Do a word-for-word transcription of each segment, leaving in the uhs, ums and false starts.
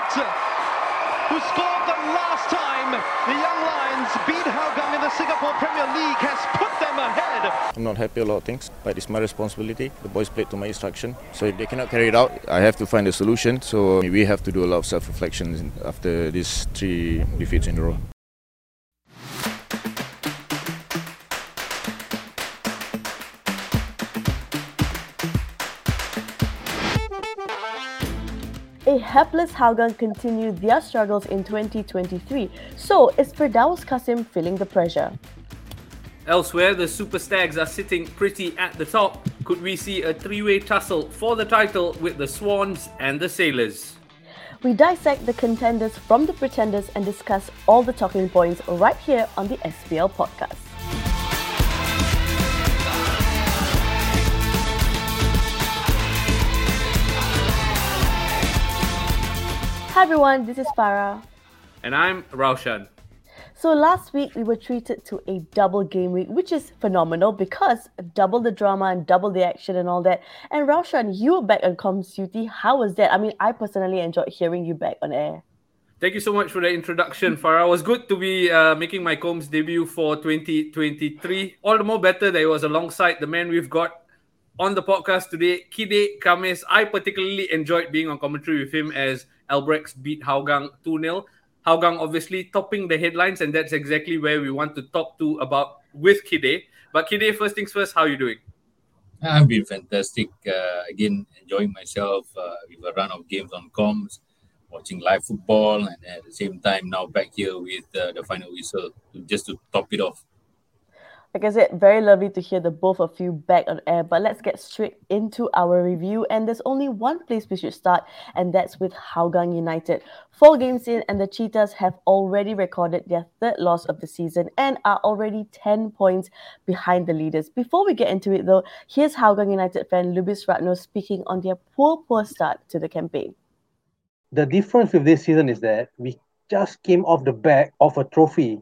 who scored the last time the Young Lions beat Hougang in the Singapore Premier League, has put them ahead. I'm not happy a lot of things, but it's my responsibility. The boys played to my instruction, so if they cannot carry it out, I have to find a solution. So we have to do a lot of self-reflection after these three defeats in a row. A hapless Hougang continued their struggles in twenty twenty-three, so is Firdaus Qasim feeling the pressure? Elsewhere, the Super Stags are sitting pretty at the top. Could we see a three-way tussle for the title with the Swans and the Sailors? We dissect the contenders from the pretenders and discuss all the talking points right here on the S P L podcast. Hi everyone, this is Farah. And I'm Raushan. So last week we were treated to a double game week, which is phenomenal because double the drama and double the action and all that. And Raushan, you were back on Comms Duty. How was that? I mean, I personally enjoyed hearing you back on air. Thank you so much for the introduction, Farah. It was good to be uh, making my Comms debut for twenty twenty-three. All the more better that it was alongside the man we've got on the podcast today, Kide Khamis. I particularly enjoyed being on commentary with him as Albrechts beat Hougang two nil. Hougang obviously topping the headlines, and that's exactly where we want to talk to about with Kide. But Kide, first things first, how are you doing? I've been fantastic. Uh, again, enjoying myself uh, with a run of games on comms, watching live football, and at the same time now back here with uh, the final whistle to, just to top it off. Like I said, very lovely to hear the both of you back on air, but let's get straight into our review. And there's only one place we should start, and that's with Hougang United. Four games in, and the Cheetahs have already recorded their third loss of the season and are already ten points behind the leaders. Before we get into it though, here's Hougang United fan Lubis Ratno speaking on their poor, poor start to the campaign. The difference with this season is that we just came off the back of a trophy.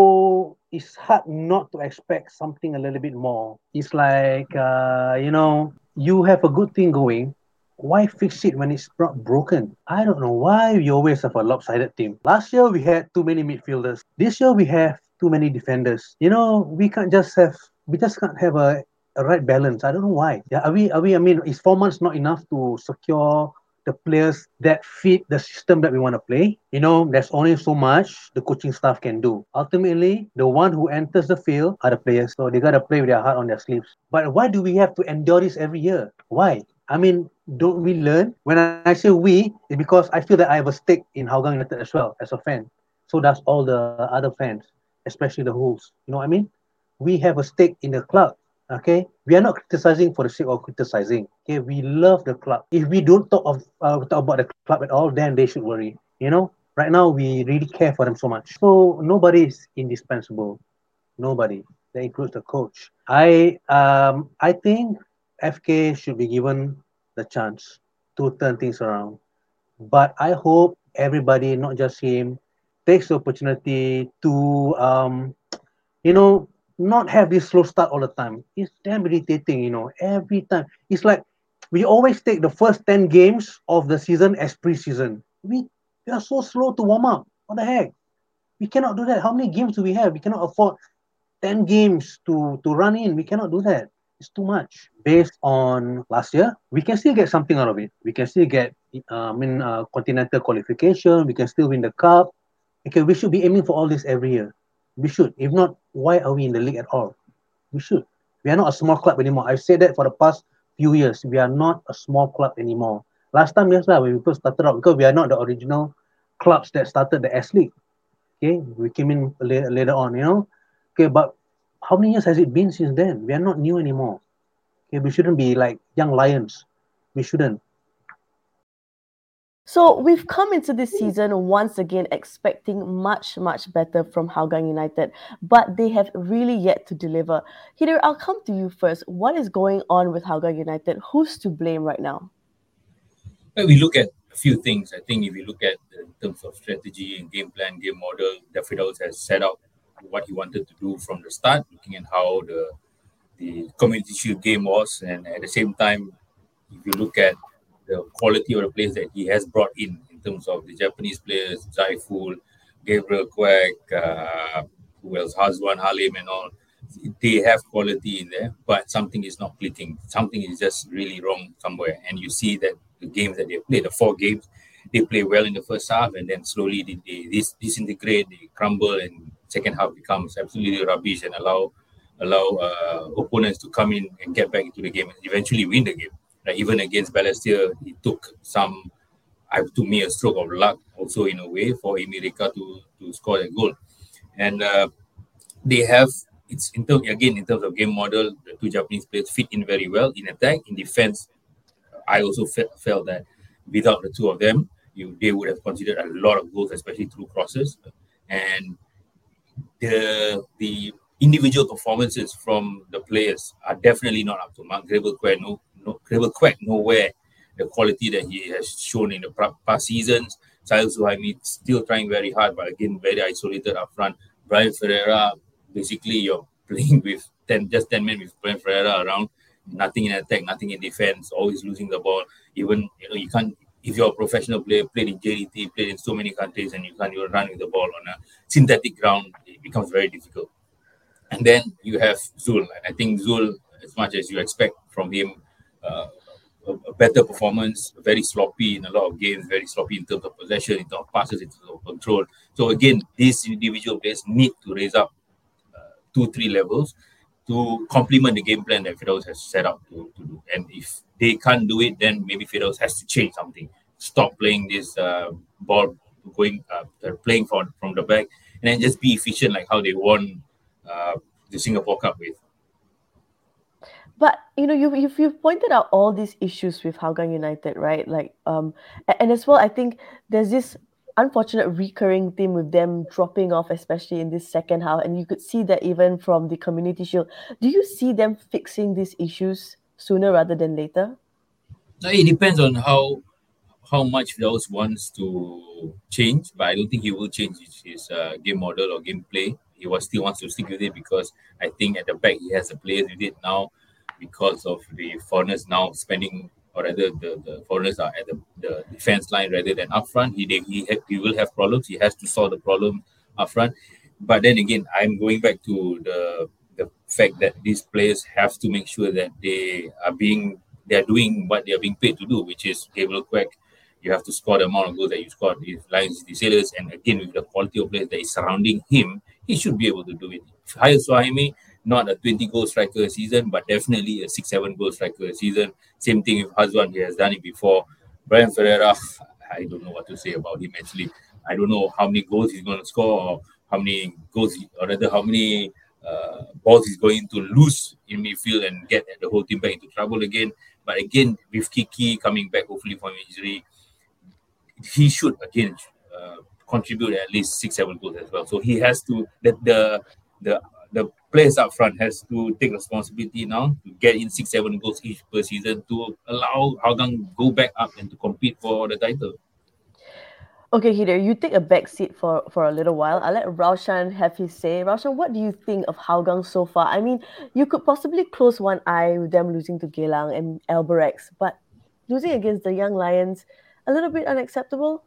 So it's hard not to expect something a little bit more. It's like, uh, you know, you have a good thing going. Why fix it when it's not broken? I don't know why we always have a lopsided team. Last year, we had too many midfielders. This year, we have too many defenders. You know, we can't just have, we just can't have a, a right balance. I don't know why. Yeah, are we, are we, I mean, is four months not enough to secure the players that fit the system that we want to play? You know, there's only so much the coaching staff can do. Ultimately, the one who enters the field are the players. So they got to play with their heart on their sleeves. But why do we have to endure this every year? Why? I mean, don't we learn? When I say we, it's because I feel that I have a stake in Hougang United as well, as a fan. So does all the other fans, especially the Wolves. You know what I mean? We have a stake in the club. Okay, we are not criticizing for the sake of criticizing. Okay, we love the club. If we don't talk of uh, talk about the club at all, then they should worry. You know, right now we really care for them so much. So nobody is indispensable. Nobody. That includes the coach. I um I think F K should be given the chance to turn things around. But I hope everybody, not just him, takes the opportunity to um you know. not have this slow start all the time. It's damn irritating, you know, every time. It's like we always take the first ten games of the season as pre-season. We, we are so slow to warm up. What the heck? We cannot do that. How many games do we have? We cannot afford ten games to, to run in. We cannot do that. It's too much. Based on last year, we can still get something out of it. We can still get uh, I mean, uh, continental qualification. We can still win the cup. Okay, we should be aiming for all this every year. We should. If not, why are we in the league at all? We should. We are not a small club anymore. I've said that for the past few years. We are not a small club anymore. Last time, yes, when we first started out, because we are not the original clubs that started the S League. Okay, we came in later, later on, you know. Okay, but how many years has it been since then? We are not new anymore. Okay, we shouldn't be like young lions. We shouldn't. So we've come into this season once again expecting much, much better from Hougang United, but they have really yet to deliver. Hidir, I'll come to you first. What is going on with Hougang United? Who's to blame right now? Well, we look at a few things. I think if you look at uh, in terms of strategy and game plan, game model, Daffy Firdaus has set out what he wanted to do from the start, looking at how the the Community Shield game was, and at the same time, if you look at the quality of the players that he has brought in, in terms of the Japanese players, Zaiful, Gabriel Quack, uh, who else, Hazwan, Halim and all. They have quality in there, but something is not clicking. Something is just really wrong somewhere. And you see that the games that they play, the four games, they play well in the first half, and then slowly they, they dis- disintegrate, they crumble, and second half becomes absolutely rubbish and allow allow uh, opponents to come in and get back into the game and eventually win the game. Like even against Balestier, it took some, I to me, a stroke of luck also in a way for Emirika to to score that goal. And uh, they have, it's in terms, again, in terms of game model, the two Japanese players fit in very well in attack. In defense, I also fe- felt that without the two of them, you they would have considered a lot of goals, especially through crosses. And the the individual performances from the players are definitely not up to mark. Gabriel Quack, no, no, Gabriel Quack nowhere the quality that he has shown in the past seasons. Sahil Suhaimi still trying very hard, but again, very isolated up front. Brian Ferreira, basically you're playing with ten, just ten men with Brian Ferreira around, nothing in attack, nothing in defense, always losing the ball. Even, you know, you can't, if you're a professional player, played in J D T, played in so many countries, and you can't even run with the ball on a synthetic ground, it becomes very difficult. And then you have Zul. And I think Zul, as much as you expect from him, uh, a, a better performance, very sloppy in a lot of games, very sloppy in terms of possession, in terms of passes, in terms of control. So again, these individual players need to raise up uh, two, three levels to complement the game plan that Firdaus has set out to, to do. And if they can't do it, then maybe Firdaus has to change something. Stop playing this uh, ball going, uh, they're playing from, from the back, and then just be efficient like how they won uh, the Singapore Cup with. But you know, you've, you've you've pointed out all these issues with Hougang United, right? Like, um, and as well, I think there's this unfortunate recurring theme with them dropping off, especially in this second half, and you could see that even from the Community Shield. Do you see them fixing these issues sooner rather than later? It depends on how how much Firdaus wants to change, but I don't think he will change his, his uh, game model or gameplay. He was still wants to stick with it because I think at the back he has the players with it now because of the foreigners now spending, or rather the, the foreigners are at the, the defense line rather than up front. He he, ha- he will have problems. He has to solve the problem up front. But then again, I'm going back to the the fact that these players have to make sure that they are being they are doing what they are being paid to do, which is Gabriel Quack. You have to score the amount of goals that you scored with Lions City Sailors, and again with the quality of players that is surrounding him, he should be able to do it. Sahil Suhaimi, not a twenty goal striker a season, but definitely a six, seven goal striker a season. Same thing with Hazwan, he has done it before. Brian Ferreira, I don't know what to say about him actually. I don't know how many goals he's going to score, or how many goals, he, or rather how many uh, balls he's going to lose in midfield and get the whole team back into trouble again. But again, with Kiki coming back, hopefully from injury, he should again uh, contribute at least six, seven goals as well. So he has to, the the the, the players up front has to take responsibility now to get in six, seven goals each per season to allow Hougang go back up and to compete for the title. Okay, Hidayah, you take a back seat for, for a little while. I'll let Raushan have his say. Raushan, what do you think of Hougang so far? I mean, you could possibly close one eye with them losing to Geylang and Albirex, but losing against the Young Lions, a little bit unacceptable?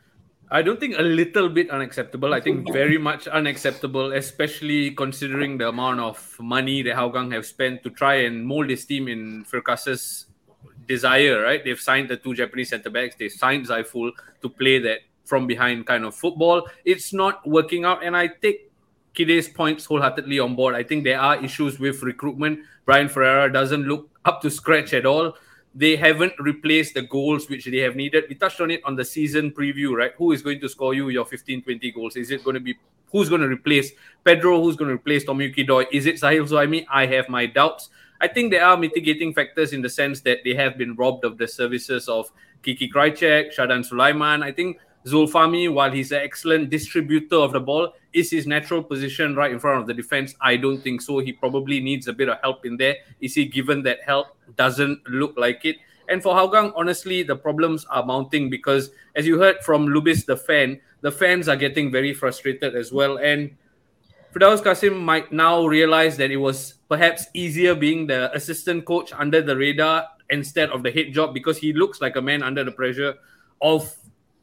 I don't think a little bit unacceptable. I think very much unacceptable, especially considering the amount of money that Hougang have spent to try and mold this team in Firkas's desire, right? They've signed the two Japanese centre-backs. They've signed Zaiful to play that from behind kind of football. It's not working out, and I take Kide's points wholeheartedly on board. I think there are issues with recruitment. Brian Ferreira doesn't look up to scratch at all. They haven't replaced the goals which they have needed. We touched on it on the season preview, right? Who is going to score you your fifteen, twenty goals? Is it going to be, who's going to replace Pedro? Who's going to replace Tomiyuki Doi? Is it Sahil Suhaimi? I have my doubts. I think there are mitigating factors in the sense that they have been robbed of the services of Kiki Krajcek, Shadan Sulaiman. I think Zulfahmi, while he's an excellent distributor of the ball, is his natural position right in front of the defense? I don't think so. He probably needs a bit of help in there. Is he given that help? Doesn't look like it. And for Hougang, honestly, the problems are mounting because, as you heard from Lubis, the fan, the fans are getting very frustrated as well. And Firdaus Qasim might now realize that it was perhaps easier being the assistant coach under the radar instead of the head job, because he looks like a man under the pressure of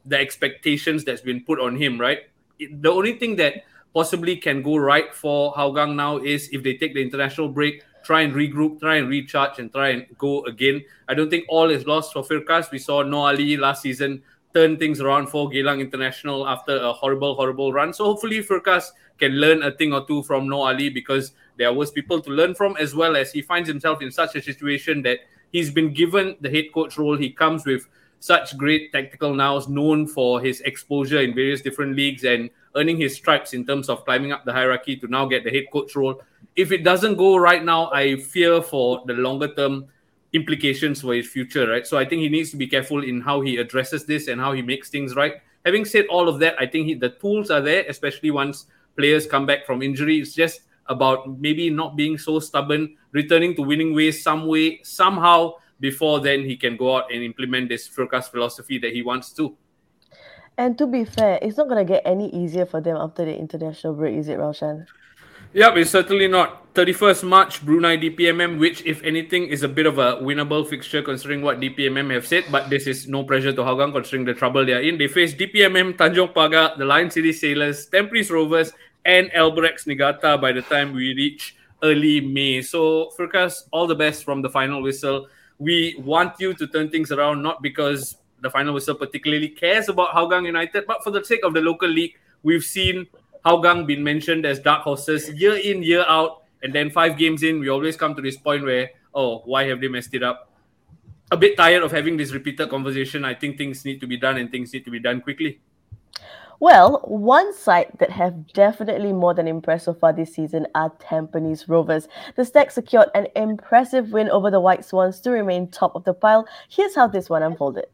the expectations that's been put on him, right? It, the only thing that possibly can go right for Hougang now is if they take the international break, try and regroup, try and recharge, and try and go again. I don't think all is lost for Firkas. We saw Noor Ali last season turn things around for Geylang International after a horrible, horrible run. So hopefully Firkas can learn a thing or two from Noor Ali, because there are worse people to learn from, as well as he finds himself in such a situation that he's been given the head coach role. He comes with such great tactical nous, known for his exposure in various different leagues and earning his stripes in terms of climbing up the hierarchy to now get the head coach role. If it doesn't go right now, I fear for the longer term implications for his future, right? So I think he needs to be careful in how he addresses this and how he makes things right. Having said all of that, I think he, the tools are there, especially once players come back from injury. It's just about maybe not being so stubborn, returning to winning ways some way, somehow, before then he can go out and implement this Firkas philosophy that he wants to. And to be fair, it's not going to get any easier for them after the international break, is it, Raushan? Yep, it's certainly not. thirty-first March, Brunei D P M M, which, if anything, is a bit of a winnable fixture considering what D P M M have said, but this is no pressure to Hougang considering the trouble they are in. They face D P M M, Tanjong Pagar, the Lion City Sailors, Tampines Rovers, and Albirex Niigata by the time we reach early May. So, Firkas, all the best from the final whistle. We want you to turn things around, not because the final whistle particularly cares about Hougang United, but for the sake of the local league. We've seen Hougang been mentioned as dark horses year in, year out, and then five games in, we always come to this point where, oh, why have they messed it up? A bit tired of having this repeated conversation. I think things need to be done, and things need to be done quickly. Well, one side that have definitely more than impressed so far this season are Tampines Rovers. The Stags secured an impressive win over the White Swans to remain top of the pile. Here's how this one unfolded.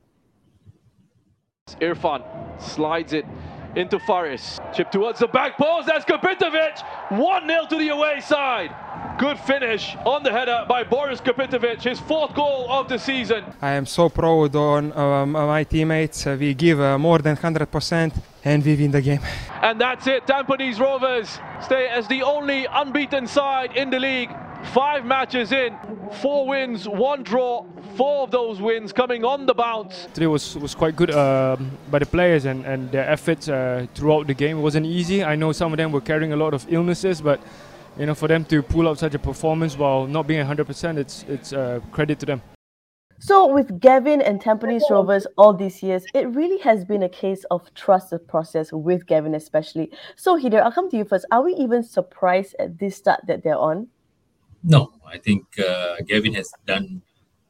Irfan slides it into Faris. Chip towards the back post. That's Kapitovic. one nil to the away side. Good finish on the header by Boris Kapitovic, his fourth goal of the season. I am so proud on um, my teammates. Uh, we give uh, more than one hundred percent and we win the game. And that's it. Tampines Rovers stay as the only unbeaten side in the league. Five matches in, four wins, one draw, four of those wins coming on the bounce. Today was, was quite good uh, by the players and, and their efforts uh, throughout the game. It wasn't easy. I know some of them were carrying a lot of illnesses, but you know, for them to pull out such a performance while not being one hundred percent, it's, it's uh, credit to them. So with Gavin and Tampines Rovers all these years, it really has been a case of trust the process with Gavin especially. So Hidayat, I'll come to you first. Are we even surprised at this start that they're on? No, I think uh, Gavin has done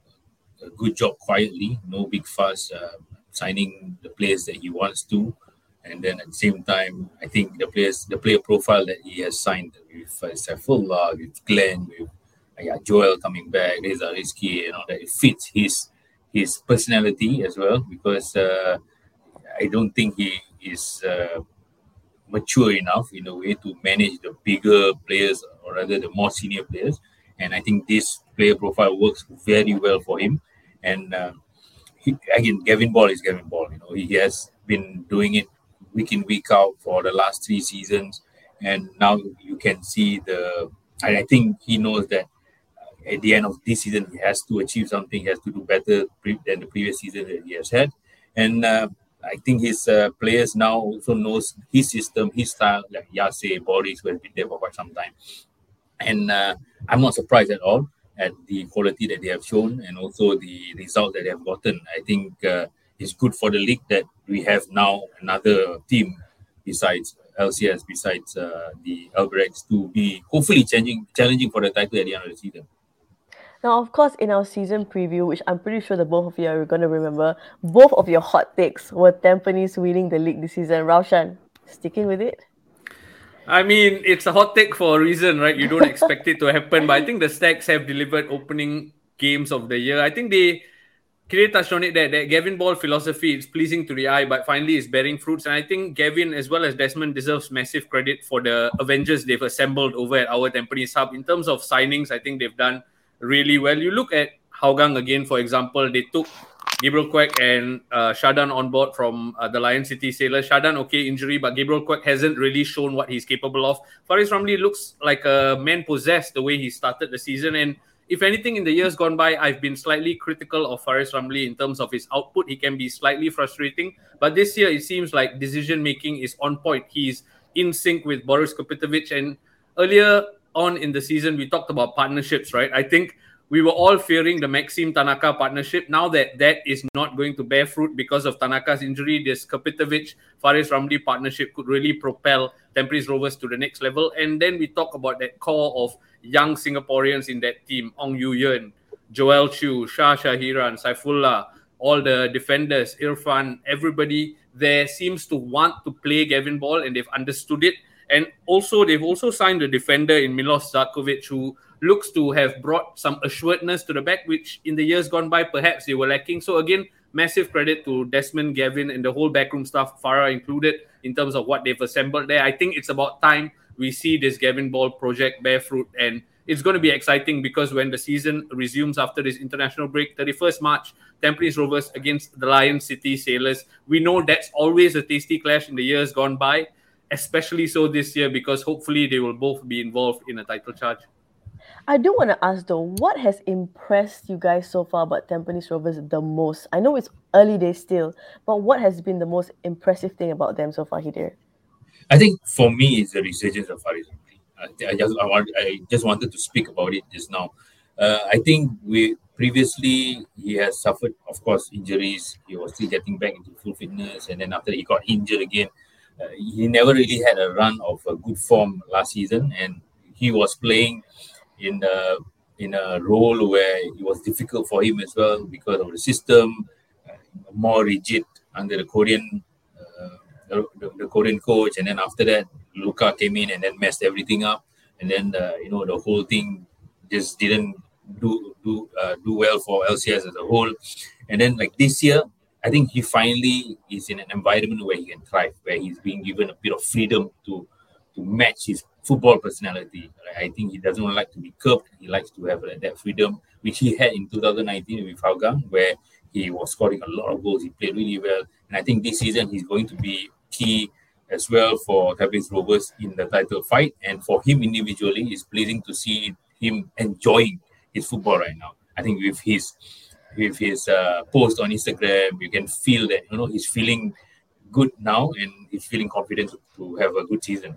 a good job quietly, no big fuss, uh, signing the players that he wants to. And then at the same time, I think the players, the player profile that he has signed with uh, Saifullah, with Glenn, with uh, yeah, Joel coming back, Reza Rizki, you know, that it fits his his personality as well, because uh, I don't think he is uh, mature enough in a way to manage the bigger players, or rather the more senior players. And I think this player profile works very well for him. And uh, he, again, Gavin Ball is Gavin Ball. You know, he has been doing it week in, week out for the last three seasons. And now you can see the, I, I think he knows that at the end of this season, he has to achieve something. He has to do better pre- than the previous season that he has had. And uh, I think his uh, players now also knows his system, his style, like Yase, Boris, who has been there for quite some time. And uh, I'm not surprised at all at the quality that they have shown and also the result that they have gotten. I think uh, it's good for the league that we have now another team besides L C S, besides uh, the Albirex, to be hopefully challenging, challenging for the title at the end of the season. Now, of course, in our season preview, which I'm pretty sure the both of you are going to remember, both of your hot takes were Tampines winning the league this season. Raushan, sticking with it? I mean, it's a hot take for a reason, right? You don't expect it to happen, but I think the Stags have delivered opening games of the year. I think they, Kire touched on it, that, that Gavin Ball philosophy is pleasing to the eye, but finally is bearing fruits. And I think Gavin, as well as Desmond, deserves massive credit for the Avengers they've assembled over at our Tampines Hub. In terms of signings, I think they've done really well. You look at Hougang again, for example, they took Gabriel Quek and uh, Shadan on board from uh, the Lion City Sailors. Shadan, okay, injury, but Gabriel Quek hasn't really shown what he's capable of. Faris Ramli looks like a man possessed the way he started the season, and if anything, in the years gone by, I've been slightly critical of Faris Ramli in terms of his output. He can be slightly frustrating. But this year, it seems like decision-making is on point. He's in sync with Boris Kopitovic. And earlier on in the season, we talked about partnerships, right? I think we were all fearing the Maxim Tanaka partnership. Now that that is not going to bear fruit because of Tanaka's injury, this Kopitovic Faris Ramli partnership could really propel Tampines Rovers to the next level. And then we talk about that core of young Singaporeans in that team: Ong Yu Yeon, Joel Chew, Shah Shahiran, Saifullah, all the defenders, Irfan, everybody there seems to want to play Gavin ball, and they've understood it. And also, they've also signed a defender in Milos Zarkovic, who looks to have brought some assuredness to the back, which in the years gone by, perhaps they were lacking. So again, massive credit to Desmond, Gavin, and the whole backroom staff, Farah included, in terms of what they've assembled there. I think it's about time we see this Gavin Ball project bear fruit, and it's going to be exciting because when the season resumes after this international break, thirty-first March, Tampines Rovers against the Lion City Sailors. We know that's always a tasty clash in the years gone by, especially so this year, because hopefully they will both be involved in a title charge. I do want to ask though, what has impressed you guys so far about Tampines Rovers the most? I know it's early days still, but what has been the most impressive thing about them so far, Hidayat? I think for me, it's the resurgence of Faris Ramli. I just I, want, I just wanted to speak about it just now. Uh, I think we previously he has suffered, of course, injuries. He was still getting back into full fitness, and then after he got injured again, uh, he never really had a run of a good form last season, and he was playing in a in a role where it was difficult for him as well because of the system, uh, more rigid under the Korean uh, the, the Korean coach, and then after that, Luka came in and then messed everything up, and then uh, you know the whole thing just didn't do do uh, do well for L C S as a whole. And then like this year, I think he finally is in an environment where he can thrive, where he's being given a bit of freedom to to match his football personality. I think he doesn't like to be curbed. He likes to have uh, that freedom, which he had in two thousand nineteen with Hougang, where he was scoring a lot of goals. He played really well. And I think this season he's going to be key as well for Tampines Rovers in the title fight. And for him individually, it's pleasing to see him enjoying his football right now. I think with his with his uh, post on Instagram, you can feel that, you know, he's feeling good now and he's feeling confident to have a good season.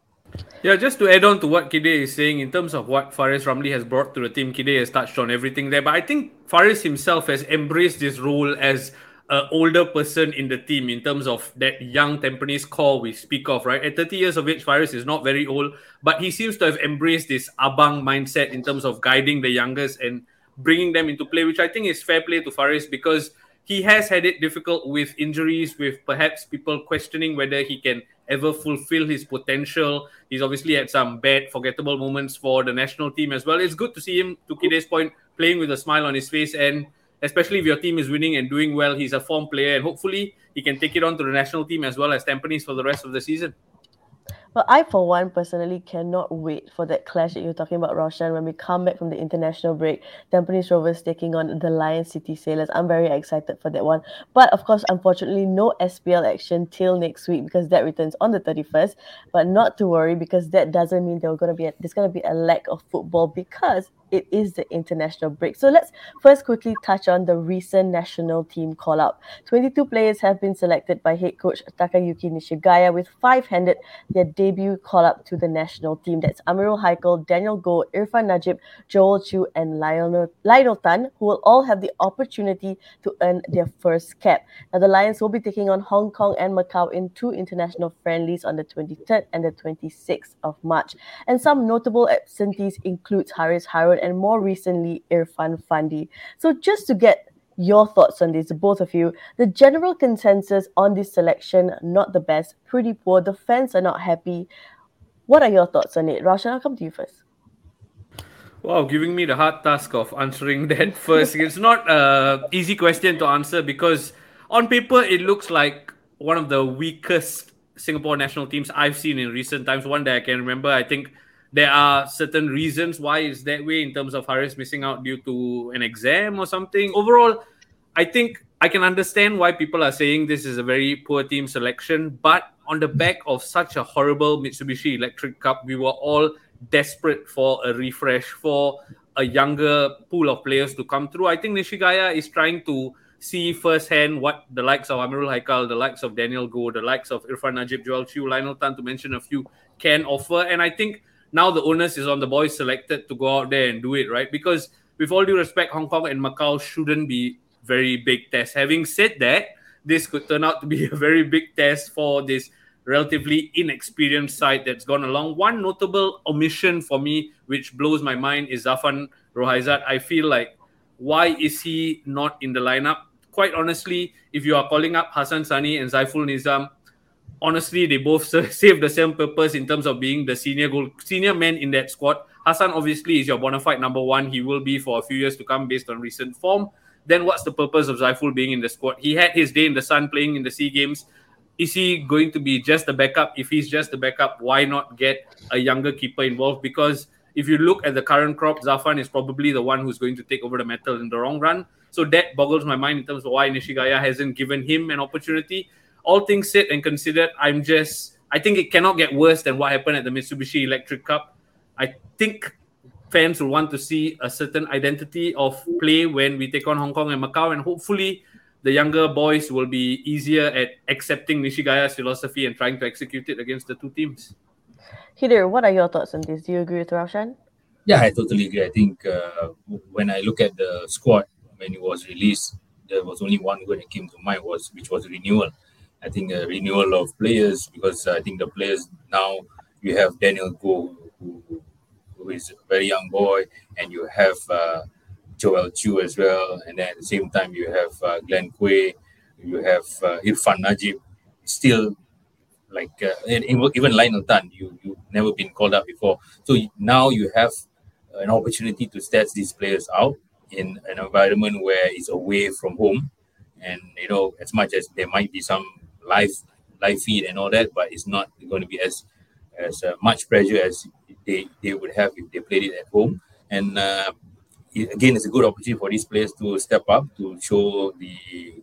Yeah, just to add on to what Kide is saying in terms of what Faris Ramli has brought to the team, Kide has touched on everything there. But I think Faris himself has embraced this role as an older person in the team in terms of that young Tampines core we speak of, right? At thirty years of age, Faris is not very old, but he seems to have embraced this abang mindset in terms of guiding the youngest and bringing them into play, which I think is fair play to Faris because he has had it difficult with injuries, with perhaps people questioning whether he can ever fulfill his potential. He's obviously had some bad, forgettable moments for the national team as well. It's good to see him, to Kide's point, playing with a smile on his face. And especially if your team is winning and doing well, he's a form player. And hopefully he can take it on to the national team as well as Tampines for the rest of the season. Well, I, for one, personally cannot wait for that clash that you're talking about, Roshan, when we come back from the international break. Tampines Rovers taking on the Lion City Sailors. I'm very excited for that one. But, of course, unfortunately, no S P L action till next week because that returns on the thirty-first. But not to worry, because that doesn't mean there's going to be a, there's going to be a lack of football because it is the international break. So let's first quickly touch on the recent national team call-up. twenty-two players have been selected by head coach Takayuki Nishigaya, with five handed their debut call-up to the national team. That's Amirul Haikal, Daniel Goh, Irfan Najib, Joel Chew, and Lionel, Lionel Tan, who will all have the opportunity to earn their first cap. Now, the Lions will be taking on Hong Kong and Macau in two international friendlies on the twenty-third and the twenty-sixth of March. And some notable absentees include Haris Harun and more recently Irfan Fandi. So just to get your thoughts on this, both of you, the general consensus on this selection, not the best, pretty poor, the fans are not happy. What are your thoughts on it? Roshan, I'll come to you first. Wow, giving me the hard task of answering that first. It's not an easy question to answer because on paper it looks like one of the weakest Singapore national teams I've seen in recent times. One that I can remember, I think there are certain reasons why it's that way in terms of Haris missing out due to an exam or something. Overall, I think I can understand why people are saying this is a very poor team selection, but on the back of such a horrible Mitsubishi Electric Cup, we were all desperate for a refresh, for a younger pool of players to come through. I think Nishigaya is trying to see firsthand what the likes of Amirul Haikal, the likes of Daniel Goh, the likes of Irfan Najib, Joel Chew, Lionel Tan, to mention a few, can offer. And I think now the onus is on the boys selected to go out there and do it, right? Because with all due respect, Hong Kong and Macau shouldn't be very big tests. Having said that, this could turn out to be a very big test for this relatively inexperienced side that's gone along. One notable omission for me, which blows my mind, is Zafan Rohaizat. I feel like, why is he not in the lineup? Quite honestly, if you are calling up Hassan Sani and Zaiful Nizam, honestly, they both serve the same purpose in terms of being the senior goal, senior man in that squad. Hassan obviously is your bona fide number one. He will be for a few years to come based on recent form. Then what's the purpose of Zaiful being in the squad? He had his day in the sun playing in the SEA Games. Is he going to be just the backup? If he's just the backup, why not get a younger keeper involved? Because if you look at the current crop, Zafan is probably the one who's going to take over the mantle in the long run. So that boggles my mind in terms of why Nishigaya hasn't given him an opportunity. All things said and considered, I'm just, I think it cannot get worse than what happened at the Mitsubishi Electric Cup. I think fans will want to see a certain identity of play when we take on Hong Kong and Macau, and hopefully the younger boys will be easier at accepting Nishigaya's philosophy and trying to execute it against the two teams. Hidir, what are your thoughts on this? Do you agree with Raushan? Yeah, I totally agree. I think uh, when I look at the squad, when it was released, there was only one word that came to mind, was which was renewal. I think a renewal of players, because I think the players now, you have Daniel Goh, who, who is a very young boy, and you have uh, Joel Chew as well, and then at the same time you have uh, Glenn Quay, you have uh, Irfan Najib, still like uh, and even Lionel Tan, you you've never been called up before. So now you have an opportunity to test these players out in an environment where it's away from home, and you know, as much as there might be some live live feed and all that, but it's not going to be as as uh, much pressure as they they would have if they played it at home. And uh, it, again, it's a good opportunity for these players to step up, to show the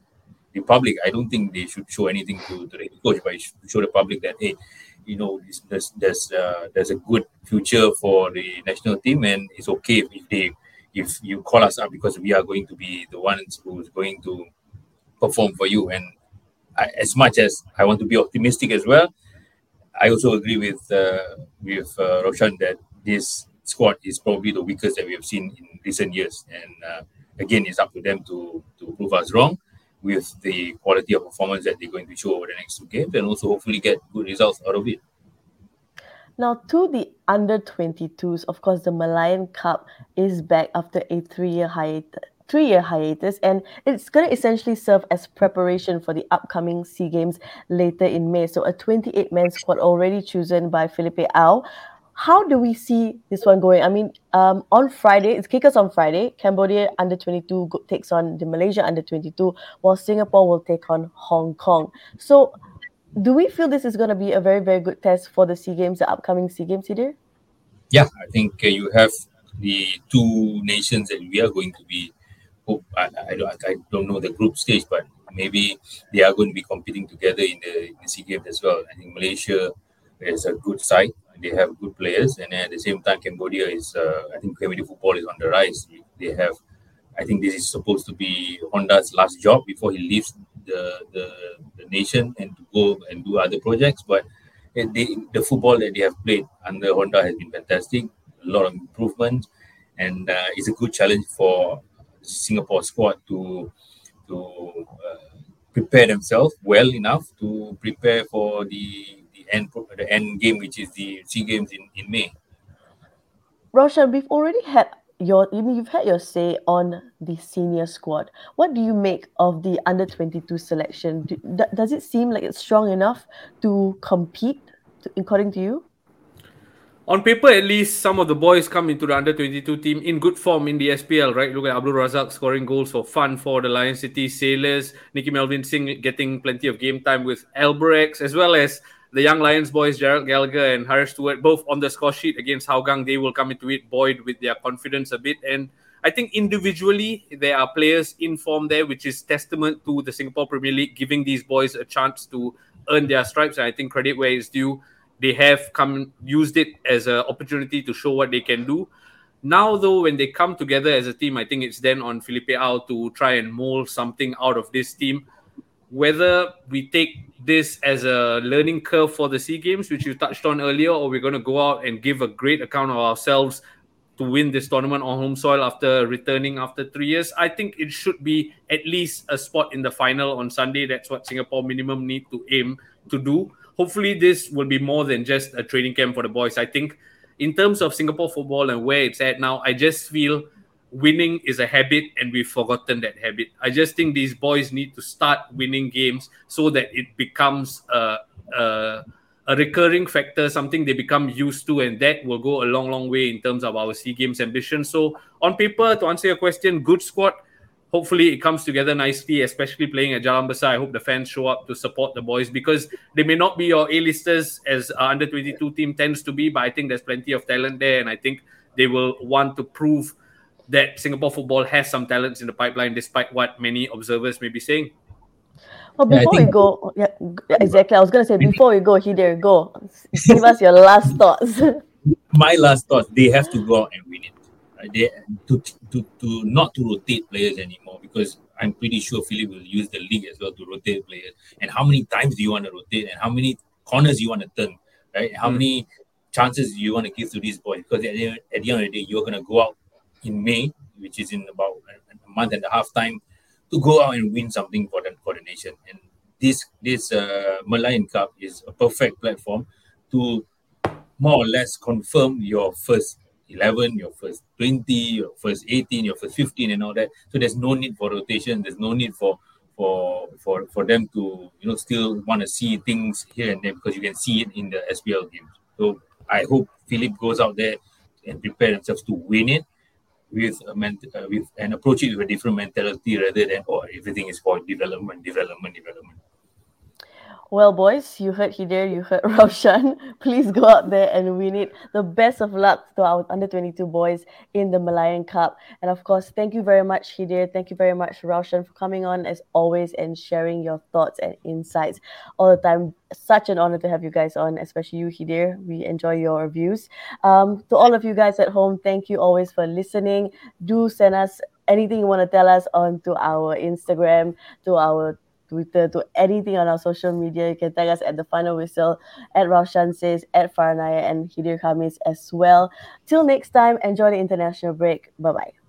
the public. I don't think they should show anything to, to the coach, but should show the public that, hey, you know, this, there's there's uh, there's a good future for the national team, and it's okay if they if you call us up, because we are going to be the ones who's going to perform for you. And I, as much as I want to be optimistic as well, I also agree with uh, with uh, Roshan that this squad is probably the weakest that we have seen in recent years. And uh, again, it's up to them to to prove us wrong with the quality of performance that they're going to show over the next two games, and also hopefully get good results out of it. Now, to the under twenty-twos, of course, the Malayan Cup is back after a three-year hiatus. Three-year hiatus, and it's going to essentially serve as preparation for the upcoming SEA Games later in May. So a twenty-eight man squad already chosen by Felipe Au. How do we see this one going? I mean, um, on Friday, it's kickers on Friday. Cambodia under twenty-two go- takes on the Malaysia under twenty-two, while Singapore will take on Hong Kong. So do we feel this is going to be a very, very good test for the SEA Games, the upcoming SEA Games, Hidir? Yeah, I think uh, you have the two nations that we are going to be. I, I, don't, I don't know the group stage, but maybe they are going to be competing together in the, in the SEA Games as well. I think Malaysia is a good side. They have good players, and at the same time, Cambodia is, uh, I think Cambodia football is on the rise. They have, I think this is supposed to be Honda's last job before he leaves the, the, the nation and to go and do other projects. But they, the football that they have played under Honda has been fantastic, a lot of improvement, and uh, it's a good challenge for Singapore squad to to uh, prepare themselves well enough to prepare for the the end the end game, which is the SEA Games in, in May. Roshan, we've already had your I mean, you've had your say on the senior squad. What do you make of the under twenty-two selection? Do, d- does it seem like it's strong enough to compete, to, according to you? On paper, at least, some of the boys come into the under twenty-two team in good form in the S P L, right? Look at Abdul Razak scoring goals for fun for the Lion City Sailors. Nicky Melvin Singh getting plenty of game time with Albirex, as well as the young Lions boys, Gerald Gallagher and Harris Stewart, both on the score sheet against Hougang. They will come into it buoyed with their confidence a bit. And I think individually, there are players in form there, which is testament to the Singapore Premier League giving these boys a chance to earn their stripes. And I think credit where it's due. They have come used it as an opportunity to show what they can do. Now, though, when they come together as a team, I think it's then on Felipe Au to try and mold something out of this team. Whether we take this as a learning curve for the SEA Games, which you touched on earlier, or we're going to go out and give a great account of ourselves to win this tournament on home soil after returning after three years, I think it should be at least a spot in the final on Sunday. That's what Singapore minimum need to aim to do. Hopefully, this will be more than just a training camp for the boys. I think in terms of Singapore football and where it's at now, I just feel winning is a habit and we've forgotten that habit. I just think these boys need to start winning games so that it becomes a, a, a recurring factor, something they become used to, and that will go a long, long way in terms of our SEA Games ambition. So on paper, to answer your question, good squad. Hopefully it comes together nicely, especially playing at Jalan Besar. I hope the fans show up to support the boys because they may not be your A-listers as our under twenty-two team tends to be, but I think there's plenty of talent there, and I think they will want to prove that Singapore football has some talents in the pipeline, despite what many observers may be saying. Well, Yeah, I before think- we go, yeah, exactly. I was going to say, before we go, Hidir, go. Give us your last thoughts. My last thought: they have to go out and win it. Right? They to, to to not to rotate players anymore, because I'm pretty sure Philip will use the league as well to rotate players. And how many times do you want to rotate? And how many corners you want to turn? Right? How Mm. many chances do you want to give to these boys? Because at the, at the end of the day, you're going to go out in May, which is in about a month and a half time, to go out and win something for the for the nation. And this this uh, Malayan Cup is a perfect platform to more or less confirm your first eleven, your first twenty, your first eighteen, your first fifteen, and all that. So there's no need for rotation. There's no need for for for for them to, you know, still want to see things here and there, because you can see it in the S P L games. So I hope Philip goes out there and prepare themselves to win it with a ment- uh, with and approach it with a different mentality rather than, oh, everything is for development, development, development. Well, boys, you heard Hidir, you heard Raushan. Please go out there and win it. The best of luck to our under twenty-two boys in the Malayan Cup. And of course, thank you very much, Hidir. Thank you very much, Raushan, for coming on as always and sharing your thoughts and insights all the time. Such an honor to have you guys on, especially you, Hidir. We enjoy your reviews. Um, to all of you guys at home, thank you always for listening. Do send us anything you want to tell us onto our Instagram, to our Twitter, to anything on our social media. You can tag us at The Final Whistle, at Raushan Says, at Faranaya, and Hidir Khamis as well. Till next time, enjoy the international break. Bye-bye.